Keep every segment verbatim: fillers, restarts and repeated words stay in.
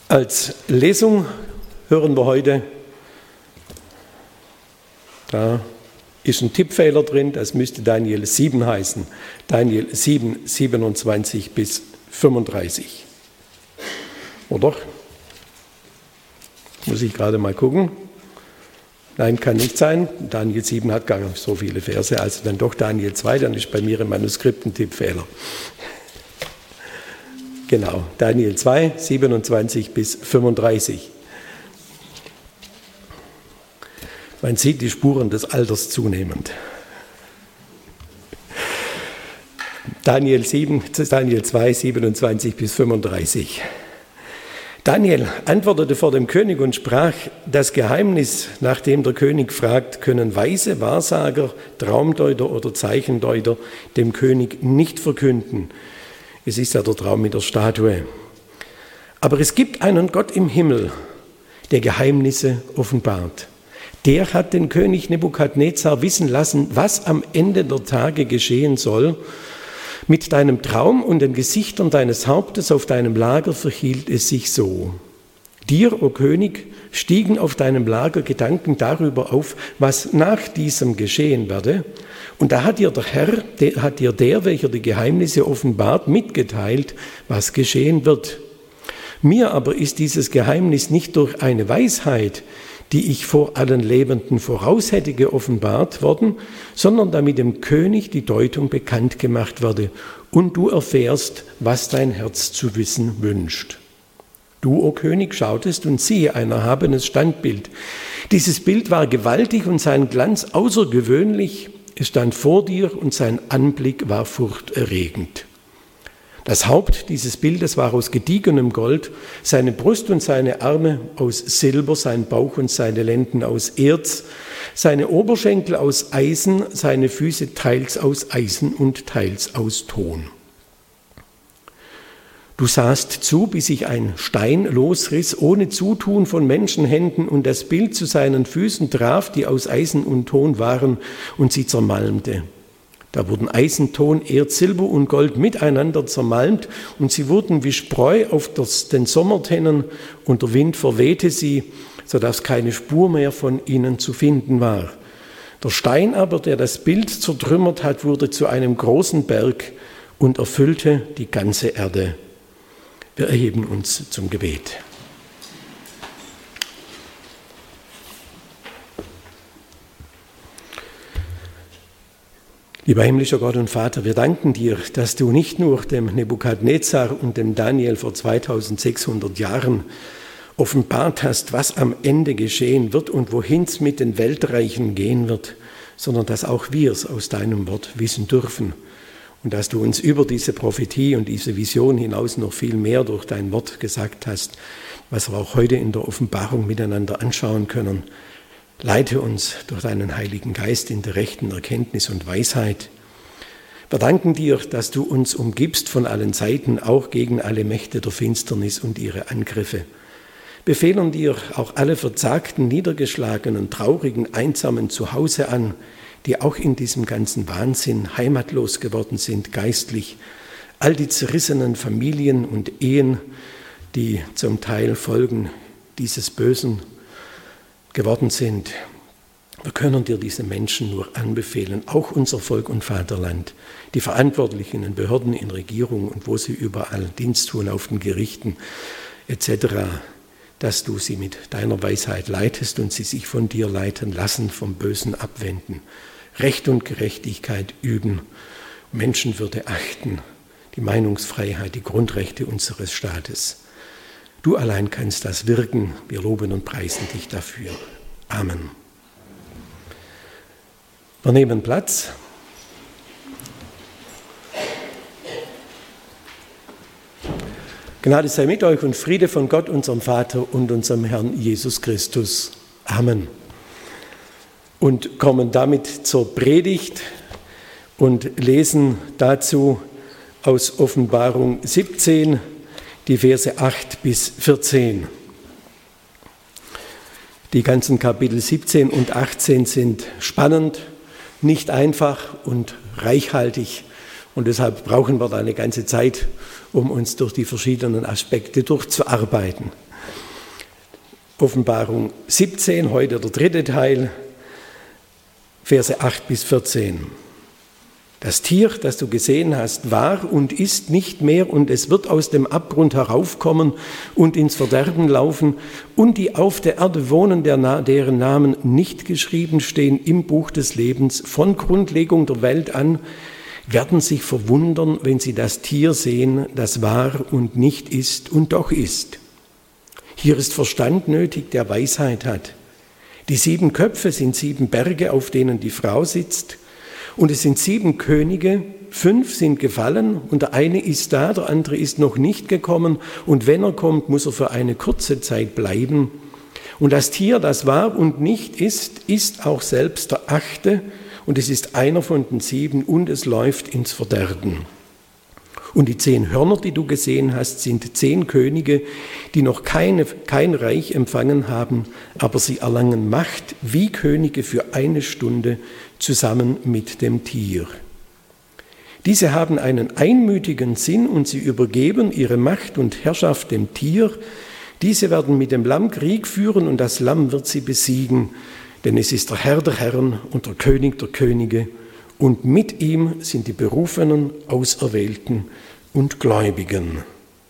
Als Lesung hören wir heute, da ist ein Tippfehler drin, das müsste Daniel sieben heißen. Daniel sieben, siebenundzwanzig bis fünfunddreißig. Oder? Muss ich gerade mal gucken. Nein, kann nicht sein. Daniel sieben hat gar nicht so viele Verse, also dann doch Daniel zwei, dann ist bei mir im Manuskript ein Tippfehler. Genau, Daniel zwei, siebenundzwanzig bis fünfunddreißig. Man sieht die Spuren des Alters zunehmend. Daniel sieben, Daniel zwei, siebenundzwanzig bis fünfunddreißig. Daniel antwortete vor dem König und sprach: Das Geheimnis, nach dem der König fragt, können Weise, Wahrsager, Traumdeuter oder Zeichendeuter dem König nicht verkünden. Es ist ja der Traum mit der Statue. Aber es gibt einen Gott im Himmel, der Geheimnisse offenbart. Der hat den König Nebukadnezar wissen lassen, was am Ende der Tage geschehen soll. Mit deinem Traum und den Gesichtern deines Hauptes auf deinem Lager verhielt es sich so. Dir, o König, stiegen auf deinem Lager Gedanken darüber auf, was nach diesem geschehen werde. Und da hat dir der Herr, der, hat dir der, welcher die Geheimnisse offenbart, mitgeteilt, was geschehen wird. Mir aber ist dieses Geheimnis nicht durch eine Weisheit, die ich vor allen Lebenden voraus hätte, geoffenbart worden, sondern damit dem König die Deutung bekannt gemacht werde und du erfährst, was dein Herz zu wissen wünscht. Du, o König, schautest und siehe ein erhabenes Standbild. Dieses Bild war gewaltig und sein Glanz außergewöhnlich. Es stand vor dir und sein Anblick war furchterregend. Das Haupt dieses Bildes war aus gediegenem Gold, seine Brust und seine Arme aus Silber, sein Bauch und seine Lenden aus Erz, seine Oberschenkel aus Eisen, seine Füße teils aus Eisen und teils aus Ton. Du sahst zu, bis sich ein Stein losriss, ohne Zutun von Menschenhänden, und das Bild zu seinen Füßen traf, die aus Eisen und Ton waren, und sie zermalmte. Da wurden Eisen, Ton, Erz, Silber und Gold miteinander zermalmt, und sie wurden wie Spreu auf das, den Sommertennen, und der Wind verwehte sie, sodass keine Spur mehr von ihnen zu finden war. Der Stein aber, der das Bild zertrümmert hat, wurde zu einem großen Berg und erfüllte die ganze Erde. Wir erheben uns zum Gebet. Lieber himmlischer Gott und Vater, wir danken dir, dass du nicht nur dem Nebukadnezar und dem Daniel vor zweitausendsechshundert Jahren offenbart hast, was am Ende geschehen wird und wohin es mit den Weltreichen gehen wird, sondern dass auch wir es aus deinem Wort wissen dürfen. Und dass du uns über diese Prophetie und diese Vision hinaus noch viel mehr durch dein Wort gesagt hast, was wir auch heute in der Offenbarung miteinander anschauen können. Leite uns durch deinen Heiligen Geist in der rechten Erkenntnis und Weisheit. Wir danken dir, dass du uns umgibst von allen Seiten, auch gegen alle Mächte der Finsternis und ihre Angriffe. Befehlen dir auch alle verzagten, niedergeschlagenen, traurigen, einsamen zu Hause an, die auch in diesem ganzen Wahnsinn heimatlos geworden sind, geistlich. All die zerrissenen Familien und Ehen, die zum Teil Folgen dieses Bösen geworden sind. Wir können dir diese Menschen nur anbefehlen, auch unser Volk und Vaterland, die Verantwortlichen in Behörden, in Regierung und wo sie überall Dienst tun, auf den Gerichten et cetera, dass du sie mit deiner Weisheit leitest und sie sich von dir leiten lassen, vom Bösen abwenden, Recht und Gerechtigkeit üben, Menschenwürde achten, die Meinungsfreiheit, die Grundrechte unseres Staates. Du allein kannst das wirken. Wir loben und preisen dich dafür. Amen. Wir nehmen Platz. Gnade sei mit euch und Friede von Gott, unserem Vater und unserem Herrn Jesus Christus. Amen. Und kommen damit zur Predigt und lesen dazu aus Offenbarung siebzehn, die Verse acht bis vierzehn. Die ganzen Kapitel siebzehn und achtzehn sind spannend, nicht einfach und reichhaltig. Und deshalb brauchen wir da eine ganze Zeit, um uns durch die verschiedenen Aspekte durchzuarbeiten. Offenbarung siebzehn, heute der dritte Teil, Verse acht bis vierzehn. Das Tier, das du gesehen hast, war und ist nicht mehr, und es wird aus dem Abgrund heraufkommen und ins Verderben laufen, und die auf der Erde wohnen, deren Namen nicht geschrieben stehen im Buch des Lebens von Grundlegung der Welt an, werden sich verwundern, wenn sie das Tier sehen, das war und nicht ist und doch ist. Hier ist Verstand nötig, der Weisheit hat. Die sieben Köpfe sind sieben Berge, auf denen die Frau sitzt. Und es sind sieben Könige, fünf sind gefallen und der eine ist da, der andere ist noch nicht gekommen. Und wenn er kommt, muss er für eine kurze Zeit bleiben. Und das Tier, das war und nicht ist, ist auch selbst der achte. Und es ist einer von den sieben und es läuft ins Verderben. Und die zehn Hörner, die du gesehen hast, sind zehn Könige, die noch keine, kein Reich empfangen haben, aber sie erlangen Macht wie Könige für eine Stunde zusammen mit dem Tier. Diese haben einen einmütigen Sinn und sie übergeben ihre Macht und Herrschaft dem Tier. Diese werden mit dem Lamm Krieg führen und das Lamm wird sie besiegen, denn es ist der Herr der Herren und der König der Könige. Und mit ihm sind die Berufenen, Auserwählten und Gläubigen.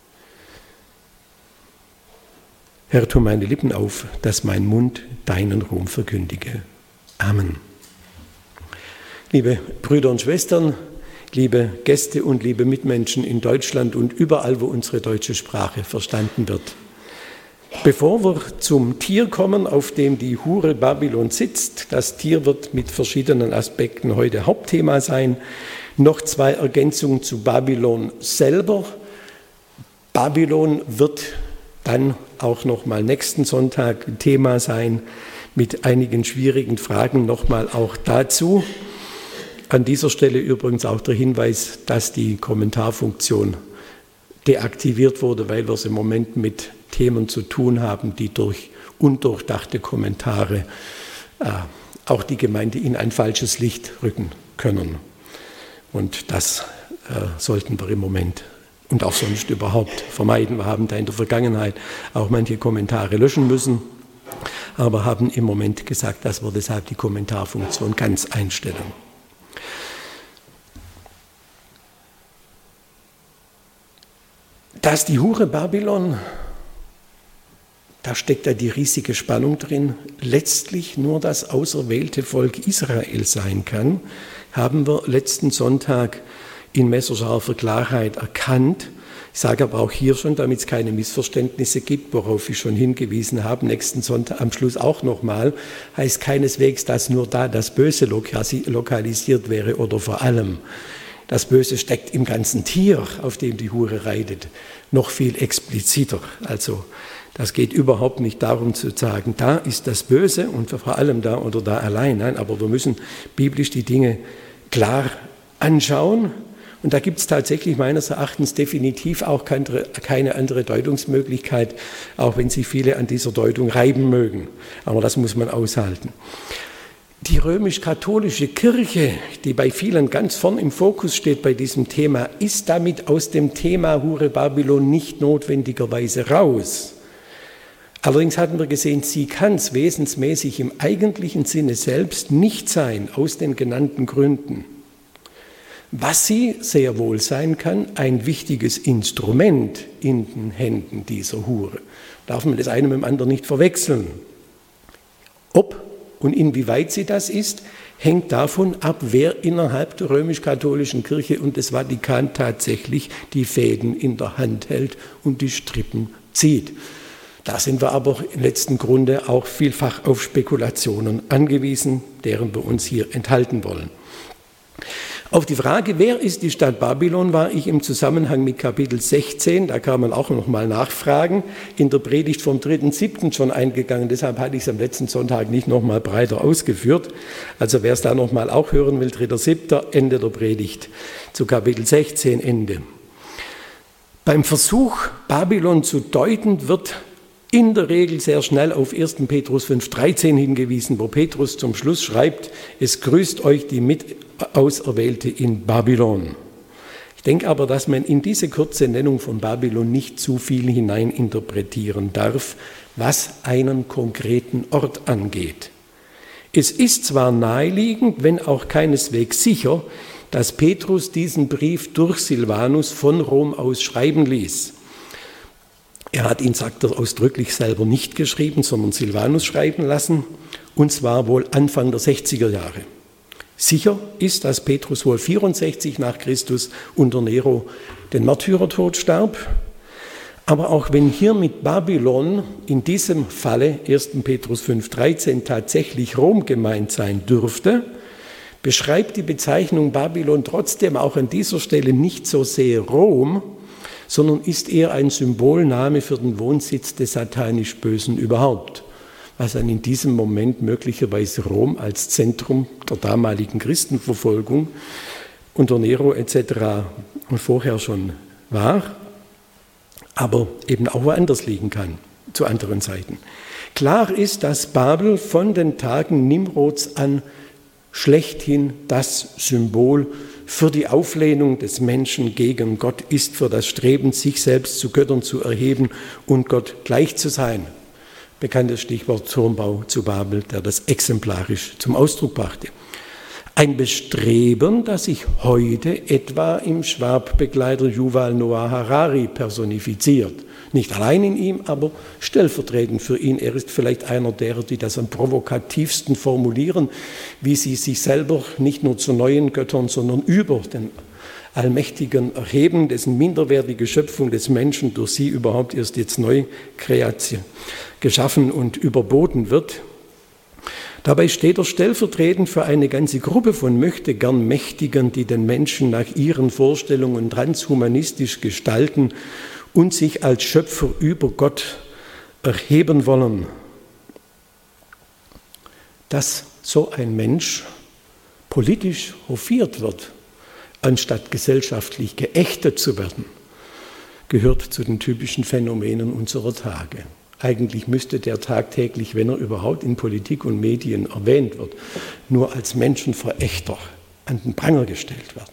Herr, tu meine Lippen auf, dass mein Mund deinen Ruhm verkündige. Amen. Liebe Brüder und Schwestern, liebe Gäste und liebe Mitmenschen in Deutschland und überall, wo unsere deutsche Sprache verstanden wird. Bevor wir zum Tier kommen, auf dem die Hure Babylon sitzt, das Tier wird mit verschiedenen Aspekten heute Hauptthema sein, noch zwei Ergänzungen zu Babylon selber. Babylon wird dann auch noch mal nächsten Sonntag Thema sein, mit einigen schwierigen Fragen noch mal auch dazu. An dieser Stelle übrigens auch der Hinweis, dass die Kommentarfunktion deaktiviert wurde, weil wir es im Moment mit Themen zu tun haben, die durch undurchdachte Kommentare äh, auch die Gemeinde in ein falsches Licht rücken können. Und das äh, sollten wir im Moment und auch sonst überhaupt vermeiden. Wir haben da in der Vergangenheit auch manche Kommentare löschen müssen, aber haben im Moment gesagt, dass wir deshalb die Kommentarfunktion ganz einstellen. Dass die Hure Babylon, da steckt ja die riesige Spannung drin, letztlich nur das auserwählte Volk Israel sein kann, haben wir letzten Sonntag in messerscharfer Klarheit erkannt. Ich sage aber auch hier schon, damit es keine Missverständnisse gibt, worauf ich schon hingewiesen habe, nächsten Sonntag am Schluss auch nochmal, heißt keineswegs, dass nur da das Böse lokalisiert wäre oder vor allem. Das Böse steckt im ganzen Tier, auf dem die Hure reitet, noch viel expliziter. Also das geht überhaupt nicht darum zu sagen, da ist das Böse und vor allem da oder da allein. Nein, aber wir müssen biblisch die Dinge klar anschauen. Und da gibt es tatsächlich meines Erachtens definitiv auch keine andere Deutungsmöglichkeit, auch wenn sich viele an dieser Deutung reiben mögen. Aber das muss man aushalten. Die römisch-katholische Kirche, die bei vielen ganz vorn im Fokus steht bei diesem Thema, ist damit aus dem Thema Hure Babylon nicht notwendigerweise raus. Allerdings hatten wir gesehen, sie kann es wesensmäßig im eigentlichen Sinne selbst nicht sein, aus den genannten Gründen. Was sie sehr wohl sein kann, ein wichtiges Instrument in den Händen dieser Hure. Darf man das eine mit dem anderen nicht verwechseln. Ob und inwieweit sie das ist, hängt davon ab, wer innerhalb der römisch-katholischen Kirche und des Vatikan tatsächlich die Fäden in der Hand hält und die Strippen zieht. Da sind wir aber im letzten Grunde auch vielfach auf Spekulationen angewiesen, deren wir uns hier enthalten wollen. Auf die Frage, wer ist die Stadt Babylon, war ich im Zusammenhang mit Kapitel sechzehn, da kann man auch noch mal nachfragen, in der Predigt vom dritten siebten schon eingegangen, deshalb hatte ich es am letzten Sonntag nicht noch mal breiter ausgeführt. Also wer es da noch mal auch hören will, dritter siebter Ende der Predigt zu Kapitel sechzehn, Ende. Beim Versuch, Babylon zu deuten, wird in der Regel sehr schnell auf ersten Petrus fünf dreizehn hingewiesen, wo Petrus zum Schluss schreibt, es grüßt euch die Mitauserwählte in Babylon. Ich denke aber, dass man in diese kurze Nennung von Babylon nicht zu viel hineininterpretieren darf, was einen konkreten Ort angeht. Es ist zwar naheliegend, wenn auch keineswegs sicher, dass Petrus diesen Brief durch Silvanus von Rom aus schreiben ließ. Er hat ihn, sagt er, ausdrücklich selber nicht geschrieben, sondern Silvanus schreiben lassen, und zwar wohl Anfang der sechziger Jahre. Sicher ist, dass Petrus wohl vierundsechzig nach Christus unter Nero den Märtyrertod starb. Aber auch wenn hier mit Babylon in diesem Falle erster Petrus fünf dreizehn tatsächlich Rom gemeint sein dürfte, beschreibt die Bezeichnung Babylon trotzdem auch an dieser Stelle nicht so sehr Rom, sondern ist eher ein Symbolname für den Wohnsitz des satanisch Bösen überhaupt, was dann in diesem Moment möglicherweise Rom als Zentrum der damaligen Christenverfolgung unter Nero et cetera vorher schon war, aber eben auch woanders liegen kann, zu anderen Zeiten. Klar ist, dass Babel von den Tagen Nimrods an schlechthin das Symbol für die Auflehnung des Menschen gegen Gott ist, für das Streben, sich selbst zu Göttern zu erheben und Gott gleich zu sein. Bekanntes Stichwort Turmbau zu Babel, der das exemplarisch zum Ausdruck brachte. Ein Bestreben, das sich heute etwa im Schwab-Begleiter Yuval Noah Harari personifiziert. Nicht allein in ihm, aber stellvertretend für ihn. Er ist vielleicht einer derer, die das am provokativsten formulieren, wie sie sich selber nicht nur zu neuen Göttern, sondern über den Allmächtigen erheben, dessen minderwertige Schöpfung des Menschen durch sie überhaupt erst jetzt neu Kreation geschaffen und überboten wird. Dabei steht er stellvertretend für eine ganze Gruppe von möchtegern Mächtigen, die den Menschen nach ihren Vorstellungen transhumanistisch gestalten und sich als Schöpfer über Gott erheben wollen. Dass so ein Mensch politisch hofiert wird, anstatt gesellschaftlich geächtet zu werden, gehört zu den typischen Phänomenen unserer Tage. Eigentlich müsste der tagtäglich, wenn er überhaupt in Politik und Medien erwähnt wird, nur als Menschenverächter an den Pranger gestellt werden.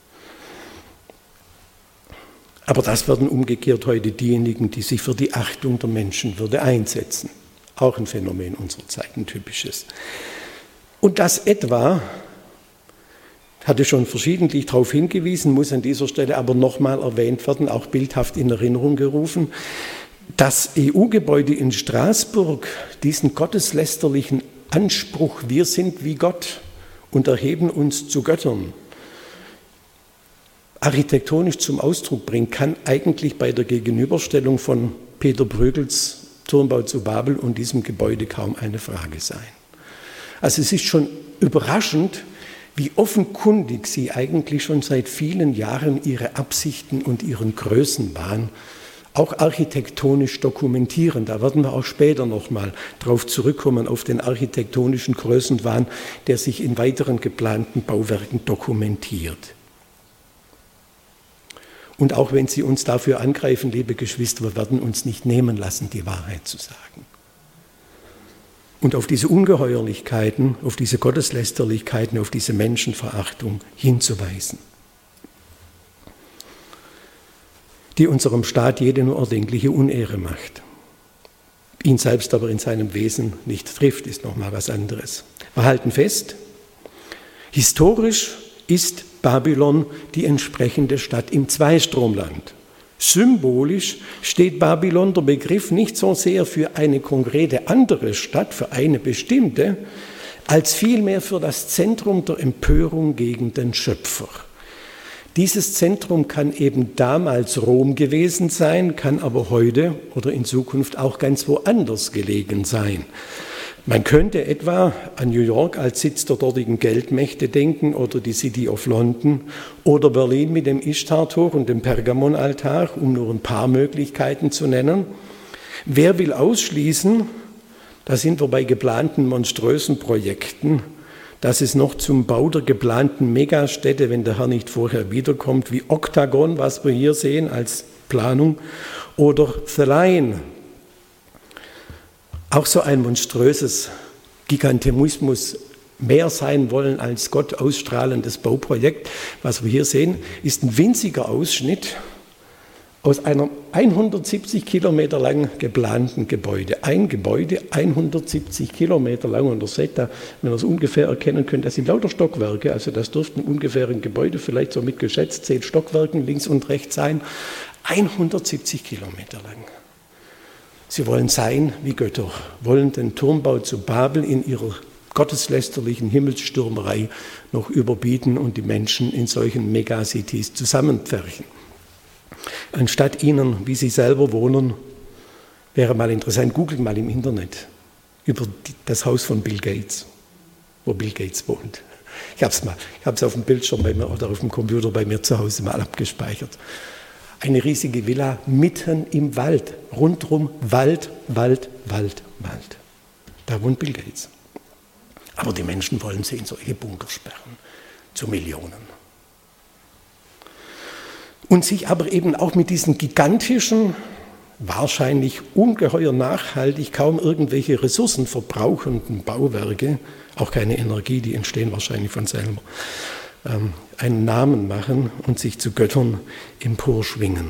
Aber das werden umgekehrt heute diejenigen, die sich für die Achtung der Menschenwürde einsetzen. Auch ein Phänomen unserer Zeit, ein typisches. Und das etwa, hatte schon verschiedentlich darauf hingewiesen, muss an dieser Stelle aber nochmal erwähnt werden, auch bildhaft in Erinnerung gerufen, das E U-Gebäude in Straßburg diesen gotteslästerlichen Anspruch, wir sind wie Gott und erheben uns zu Göttern, architektonisch zum Ausdruck bringt, kann eigentlich bei der Gegenüberstellung von Peter Bruegels Turmbau zu Babel und diesem Gebäude kaum eine Frage sein. Also es ist schon überraschend, wie offenkundig sie eigentlich schon seit vielen Jahren ihre Absichten und ihren Größenwahn auch architektonisch dokumentieren. Da werden wir auch später nochmal drauf zurückkommen, auf den architektonischen Größenwahn, der sich in weiteren geplanten Bauwerken dokumentiert. Und auch wenn Sie uns dafür angreifen, liebe Geschwister, wir werden uns nicht nehmen lassen, die Wahrheit zu sagen. Und auf diese Ungeheuerlichkeiten, auf diese Gotteslästerlichkeiten, auf diese Menschenverachtung hinzuweisen, die unserem Staat jede nur erdenkliche Unehre macht. Ihn selbst aber in seinem Wesen nicht trifft, ist nochmal was anderes. Wir halten fest, historisch ist Babylon die entsprechende Stadt im Zweistromland. Symbolisch steht Babylon, der Begriff, nicht so sehr für eine konkrete andere Stadt, für eine bestimmte, als vielmehr für das Zentrum der Empörung gegen den Schöpfer. Dieses Zentrum kann eben damals Rom gewesen sein, kann aber heute oder in Zukunft auch ganz woanders gelegen sein. Man könnte etwa an New York als Sitz der dortigen Geldmächte denken oder die City of London oder Berlin mit dem Ishtar-Tor und dem Pergamon-Altar, um nur ein paar Möglichkeiten zu nennen. Wer will ausschließen, da sind wir bei geplanten monströsen Projekten, dass es noch zum Bau der geplanten Megastädte, wenn der Herr nicht vorher wiederkommt, wie Oktagon, was wir hier sehen als Planung, oder The Line, auch so ein monströses Gigantismus mehr sein wollen als Gott ausstrahlendes Bauprojekt. Was wir hier sehen, ist ein winziger Ausschnitt aus einem hundertsiebzig Kilometer lang geplanten Gebäude. Ein Gebäude, hundertsiebzig Kilometer lang. Und ihr seht da, wenn ihr es ungefähr erkennen könnt, das sind lauter Stockwerke. Also das dürften ungefähr ein Gebäude, vielleicht so mit geschätzt zehn Stockwerken links und rechts sein. hundertsiebzig Kilometer lang. Sie wollen sein wie Götter, wollen den Turmbau zu Babel in ihrer gotteslästerlichen Himmelsstürmerei noch überbieten und die Menschen in solchen Megacities zusammenpferchen. Anstatt ihnen, wie sie selber wohnen, wäre mal interessant, googelt mal im Internet über das Haus von Bill Gates, wo Bill Gates wohnt. Ich habe es mal, ich habe es auf dem Bildschirm bei mir oder auf dem Computer bei mir zu Hause mal abgespeichert. Eine riesige Villa mitten im Wald, rundherum Wald, Wald, Wald, Wald. Da wohnt Bill Gates. Aber die Menschen wollen sie in solche Bunker sperren, zu Millionen. Und sich aber eben auch mit diesen gigantischen, wahrscheinlich ungeheuer nachhaltig, kaum irgendwelche Ressourcen verbrauchenden Bauwerke, auch keine Energie, die entstehen wahrscheinlich von selber, ähm, einen Namen machen und sich zu Göttern emporschwingen.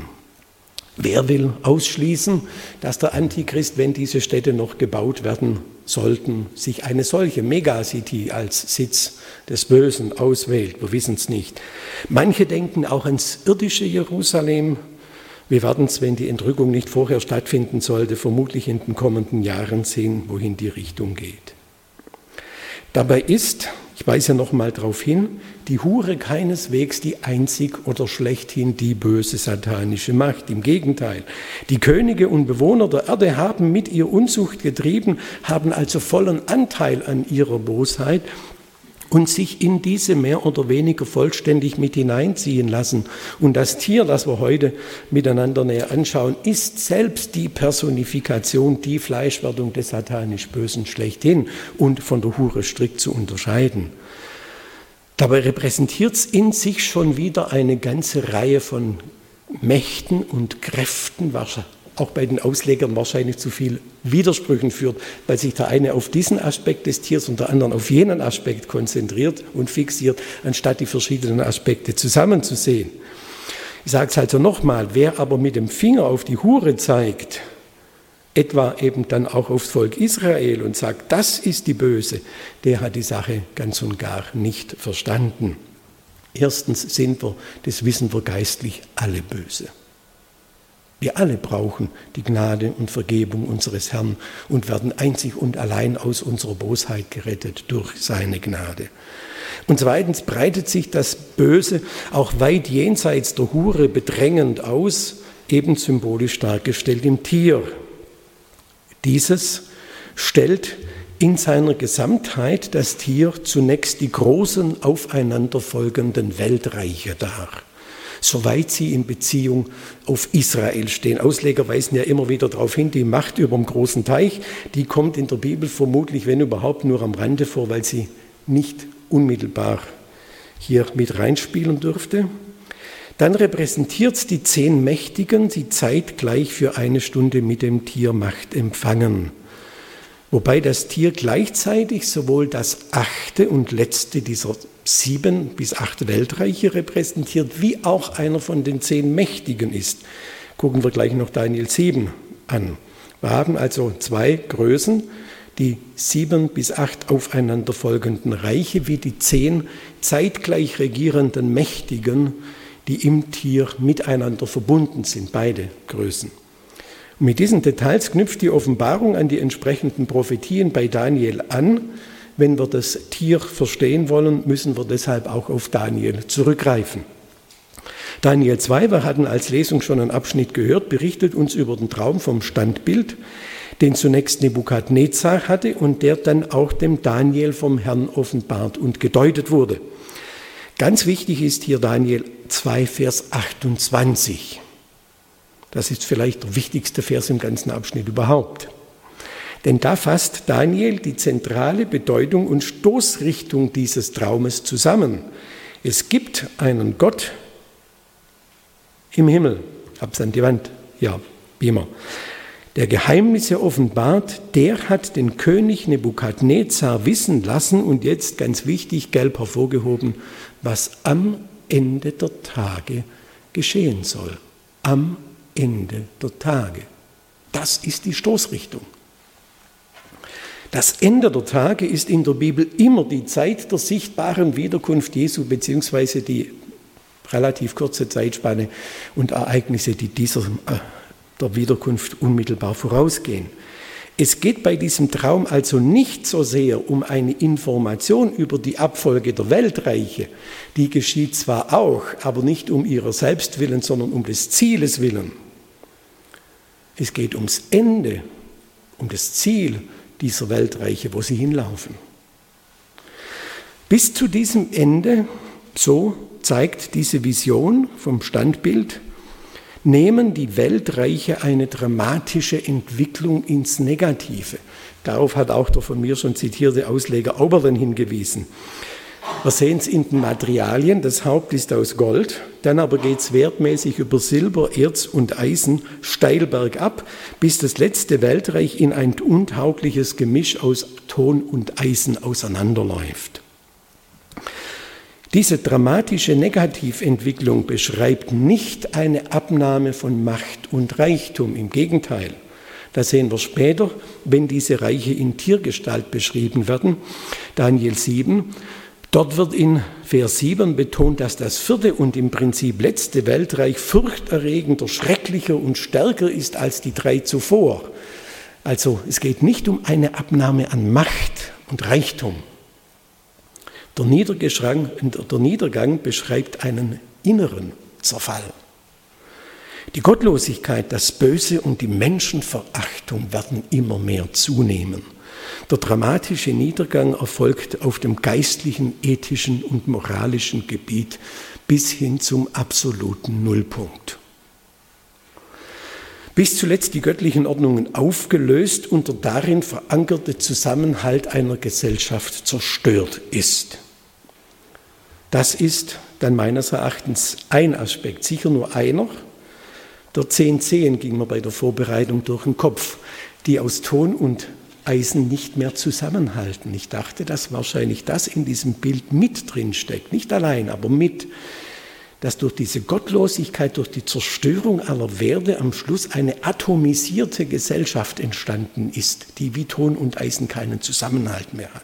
Wer will ausschließen, dass der Antichrist, wenn diese Städte noch gebaut werden sollten, sich eine solche Megacity als Sitz des Bösen auswählt? Wir wissen es nicht. Manche denken auch ans irdische Jerusalem. Wir werden es, wenn die Entrückung nicht vorher stattfinden sollte, vermutlich in den kommenden Jahren sehen, wohin die Richtung geht. Dabei ist, ich weise noch mal darauf hin, die Hure keineswegs die einzig oder schlechthin die böse satanische Macht. Im Gegenteil, die Könige und Bewohner der Erde haben mit ihr Unzucht getrieben, haben also vollen Anteil an ihrer Bosheit und sich in diese mehr oder weniger vollständig mit hineinziehen lassen. Und das Tier, das wir heute miteinander näher anschauen, ist selbst die Personifikation, die Fleischwerdung des satanisch Bösen schlechthin und von der Hure strikt zu unterscheiden. Dabei repräsentiert es in sich schon wieder eine ganze Reihe von Mächten und Kräften, was auch bei den Auslegern wahrscheinlich zu viel Widersprüchen führt, weil sich der eine auf diesen Aspekt des Tiers und der andere auf jenen Aspekt konzentriert und fixiert, anstatt die verschiedenen Aspekte zusammenzusehen. Ich sage es also nochmal, wer aber mit dem Finger auf die Hure zeigt, etwa eben dann auch aufs Volk Israel und sagt, das ist die Böse, der hat die Sache ganz und gar nicht verstanden. Erstens sind wir, das wissen wir geistlich, alle böse. Wir alle brauchen die Gnade und Vergebung unseres Herrn und werden einzig und allein aus unserer Bosheit gerettet durch seine Gnade. Und zweitens breitet sich das Böse auch weit jenseits der Hure bedrängend aus, eben symbolisch dargestellt im Tier. Dieses stellt in seiner Gesamtheit das Tier zunächst die großen aufeinanderfolgenden Weltreiche dar, soweit sie in Beziehung auf Israel stehen. Ausleger weisen ja immer wieder darauf hin, die Macht über dem großen Teich, die kommt in der Bibel vermutlich, wenn überhaupt, nur am Rande vor, weil sie nicht unmittelbar hier mit reinspielen dürfte. Dann repräsentiert es die zehn Mächtigen, die zeitgleich für eine Stunde mit dem Tier Macht empfangen. Wobei das Tier gleichzeitig sowohl das achte und letzte dieser sieben bis acht Weltreiche repräsentiert, wie auch einer von den zehn Mächtigen ist. Gucken wir gleich noch Daniel sieben an. Wir haben also zwei Größen, die sieben bis acht aufeinanderfolgenden Reiche, wie die zehn zeitgleich regierenden Mächtigen, die im Tier miteinander verbunden sind, beide Größen. Und mit diesen Details knüpft die Offenbarung an die entsprechenden Prophetien bei Daniel an. Wenn wir das Tier verstehen wollen, müssen wir deshalb auch auf Daniel zurückgreifen. Daniel zwei, wir hatten als Lesung schon einen Abschnitt gehört, berichtet uns über den Traum vom Standbild, den zunächst Nebukadnezar hatte und der dann auch dem Daniel vom Herrn offenbart und gedeutet wurde. Ganz wichtig ist hier Daniel zwei, Vers achtundzwanzig. Das ist vielleicht der wichtigste Vers im ganzen Abschnitt überhaupt. Denn da fasst Daniel die zentrale Bedeutung und Stoßrichtung dieses Traumes zusammen. Es gibt einen Gott im Himmel. Hab's an die Wand. Ja, wie immer. der Geheimnisse offenbart, der hat den König Nebukadnezar wissen lassen und jetzt ganz wichtig, gelb hervorgehoben, was am Ende der Tage geschehen soll. Am Ende der Tage. Das ist die Stoßrichtung. Das Ende der Tage ist in der Bibel immer die Zeit der sichtbaren Wiederkunft Jesu, beziehungsweise die relativ kurze Zeitspanne und Ereignisse, die dieser äh, der Wiederkunft unmittelbar vorausgehen. Es geht bei diesem Traum also nicht so sehr um eine Information über die Abfolge der Weltreiche. Die geschieht zwar auch, aber nicht um ihrer selbst willen, sondern um des Zieles willen. Es geht ums Ende, um das Ziel dieser Weltreiche, wo sie hinlaufen. Bis zu diesem Ende, so zeigt diese Vision vom Standbild, nehmen die Weltreiche eine dramatische Entwicklung ins Negative. Darauf hat auch der von mir schon zitierte Ausleger Oberlin hingewiesen. Wir sehen es in den Materialien, das Haupt ist aus Gold, dann aber geht es wertmäßig über Silber, Erz und Eisen steil bergab, bis das letzte Weltreich in ein untaugliches Gemisch aus Ton und Eisen auseinanderläuft. Diese dramatische Negativentwicklung beschreibt nicht eine Abnahme von Macht und Reichtum. Im Gegenteil, das sehen wir später, wenn diese Reiche in Tiergestalt beschrieben werden. Daniel sieben, dort wird in Vers sieben betont, dass das vierte und im Prinzip letzte Weltreich furchterregender, schrecklicher und stärker ist als die drei zuvor. Also es geht nicht um eine Abnahme an Macht und Reichtum. Der Niedergang, der Niedergang beschreibt einen inneren Zerfall. Die Gottlosigkeit, das Böse und die Menschenverachtung werden immer mehr zunehmen. Der dramatische Niedergang erfolgt auf dem geistlichen, ethischen und moralischen Gebiet bis hin zum absoluten Nullpunkt. Bis zuletzt die göttlichen Ordnungen aufgelöst und der darin verankerte Zusammenhalt einer Gesellschaft zerstört ist. Das ist dann meines Erachtens ein Aspekt, sicher nur einer. Der zehn Zehen ging mir bei der Vorbereitung durch den Kopf, die aus Ton und Eisen nicht mehr zusammenhalten. Ich dachte, dass wahrscheinlich das in diesem Bild mit drin steckt, nicht allein, aber mit, dass durch diese Gottlosigkeit, durch die Zerstörung aller Werte am Schluss eine atomisierte Gesellschaft entstanden ist, die wie Ton und Eisen keinen Zusammenhalt mehr hat.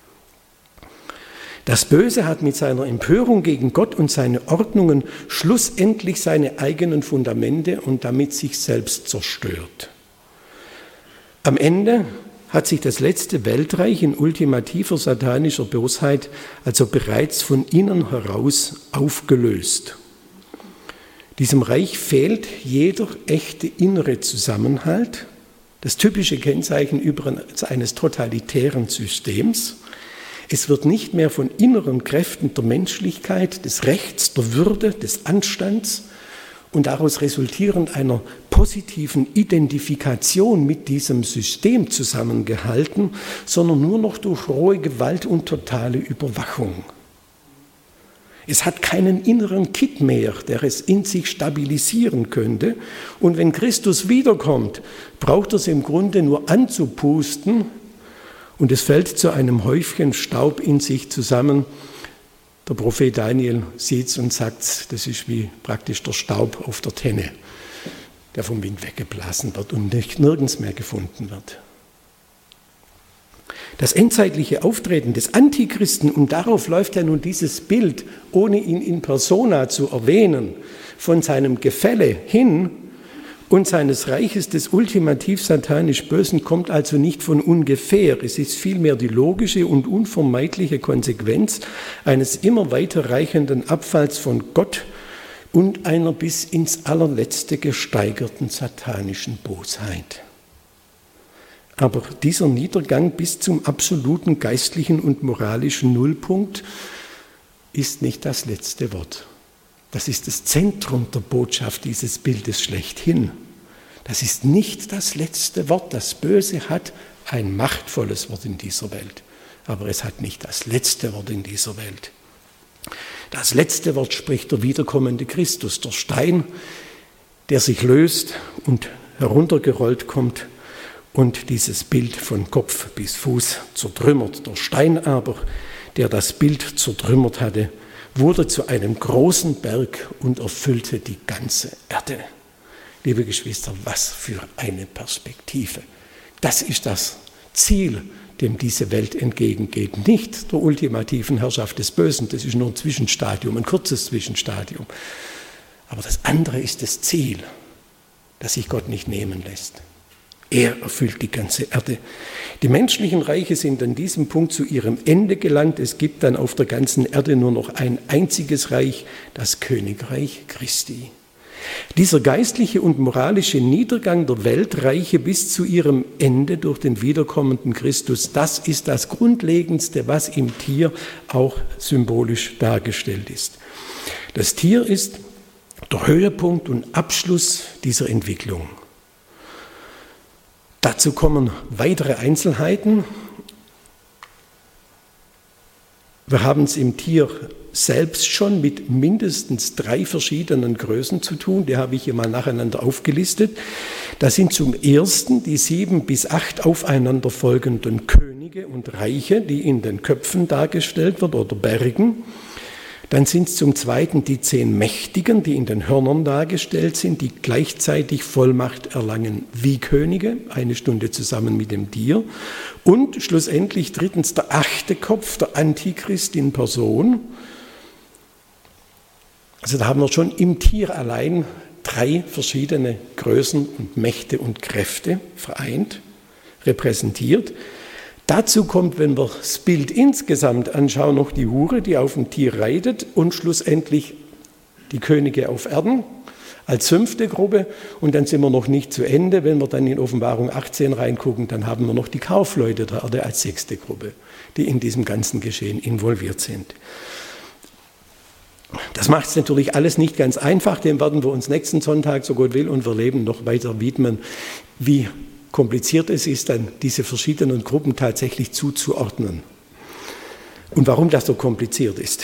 Das Böse hat mit seiner Empörung gegen Gott und seine Ordnungen schlussendlich seine eigenen Fundamente und damit sich selbst zerstört. Am Ende hat sich das letzte Weltreich in ultimativer satanischer Bosheit also bereits von innen heraus aufgelöst. Diesem Reich fehlt jeder echte innere Zusammenhalt, das typische Kennzeichen eines totalitären Systems. Es wird nicht mehr von inneren Kräften der Menschlichkeit, des Rechts, der Würde, des Anstands und daraus resultierend einer positiven Identifikation mit diesem System zusammengehalten, sondern nur noch durch rohe Gewalt und totale Überwachung. Es hat keinen inneren Kitt mehr, der es in sich stabilisieren könnte. Und wenn Christus wiederkommt, braucht er es im Grunde nur anzupusten und es fällt zu einem Häufchen Staub in sich zusammen. Der Prophet Daniel sieht es und sagt, das ist wie praktisch der Staub auf der Tenne, der vom Wind weggeblasen wird und nicht nirgends mehr gefunden wird. Das endzeitliche Auftreten des Antichristen, und darauf läuft ja nun dieses Bild, ohne ihn in persona zu erwähnen, von seinem Gefälle hin und seines Reiches des ultimativ satanisch Bösen kommt also nicht von ungefähr. Es ist vielmehr die logische und unvermeidliche Konsequenz eines immer weiter reichenden Abfalls von Gott und einer bis ins Allerletzte gesteigerten satanischen Bosheit. Aber dieser Niedergang bis zum absoluten geistlichen und moralischen Nullpunkt ist nicht das letzte Wort. Das ist das Zentrum der Botschaft dieses Bildes schlechthin. Das ist nicht das letzte Wort. Das Böse hat ein machtvolles Wort in dieser Welt, aber es hat nicht das letzte Wort in dieser Welt. Das letzte Wort spricht der wiederkommende Christus, der Stein, der sich löst und heruntergerollt kommt und dieses Bild von Kopf bis Fuß zertrümmert. Der Stein aber, der das Bild zertrümmert hatte, wurde zu einem großen Berg und erfüllte die ganze Erde. Liebe Geschwister, was für eine Perspektive. Das ist das Ziel, dem diese Welt entgegengeht. Nicht der ultimativen Herrschaft des Bösen, das ist nur ein Zwischenstadium, ein kurzes Zwischenstadium. Aber das andere ist das Ziel, das sich Gott nicht nehmen lässt. Er erfüllt die ganze Erde. Die menschlichen Reiche sind an diesem Punkt zu ihrem Ende gelangt. Es gibt dann auf der ganzen Erde nur noch ein einziges Reich, das Königreich Christi. Dieser geistliche und moralische Niedergang der Weltreiche bis zu ihrem Ende durch den wiederkommenden Christus, das ist das Grundlegendste, was im Tier auch symbolisch dargestellt ist. Das Tier ist der Höhepunkt und Abschluss dieser Entwicklung. Dazu kommen weitere Einzelheiten. Wir haben es im Tier selbst schon mit mindestens drei verschiedenen Größen zu tun. Die habe ich hier mal nacheinander aufgelistet. Das sind zum ersten die sieben bis acht aufeinanderfolgenden Könige und Reiche, die in den Köpfen dargestellt wird oder Bergen. Dann sind es zum Zweiten die zehn Mächtigen, die in den Hörnern dargestellt sind, die gleichzeitig Vollmacht erlangen wie Könige, eine Stunde zusammen mit dem Tier. Und schlussendlich drittens der achte Kopf, der Antichrist in Person. Also da haben wir schon im Tier allein drei verschiedene Größen und Mächte und Kräfte vereint, repräsentiert. Dazu kommt, wenn wir das Bild insgesamt anschauen, noch die Hure, die auf dem Tier reitet und schlussendlich die Könige auf Erden als fünfte Gruppe. Und dann sind wir noch nicht zu Ende. Wenn wir dann in Offenbarung achtzehn reingucken, dann haben wir noch die Kaufleute der Erde als sechste Gruppe, die in diesem ganzen Geschehen involviert sind. Das macht es natürlich alles nicht ganz einfach. Dem werden wir uns nächsten Sonntag, so Gott will, und wir leben noch weiter widmen, wie kompliziert es ist, dann diese verschiedenen Gruppen tatsächlich zuzuordnen. Und warum das so kompliziert ist.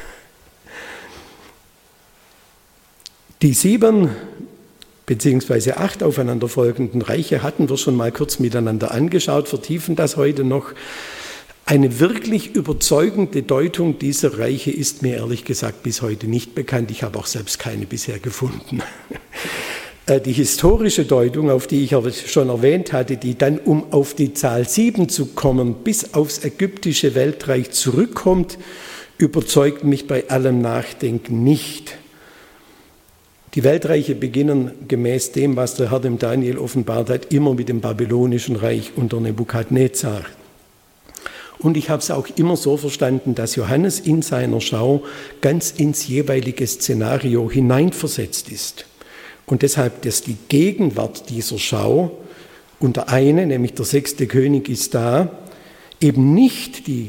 Die sieben beziehungsweise acht aufeinanderfolgenden Reiche hatten wir schon mal kurz miteinander angeschaut, vertiefen das heute noch. Eine wirklich überzeugende Deutung dieser Reiche ist mir ehrlich gesagt bis heute nicht bekannt. Ich habe auch selbst keine bisher gefunden. Die historische Deutung, auf die ich schon erwähnt hatte, die dann, um auf die Zahl sieben zu kommen, bis aufs ägyptische Weltreich zurückkommt, überzeugt mich bei allem Nachdenken nicht. Die Weltreiche beginnen gemäß dem, was der Herr dem Daniel offenbart hat, immer mit dem babylonischen Reich unter Nebukadnezar. Und ich habe es auch immer so verstanden, dass Johannes in seiner Schau ganz ins jeweilige Szenario hineinversetzt ist. Und deshalb, dass die Gegenwart dieser Schau, und der eine, nämlich der sechste König, ist da, eben nicht die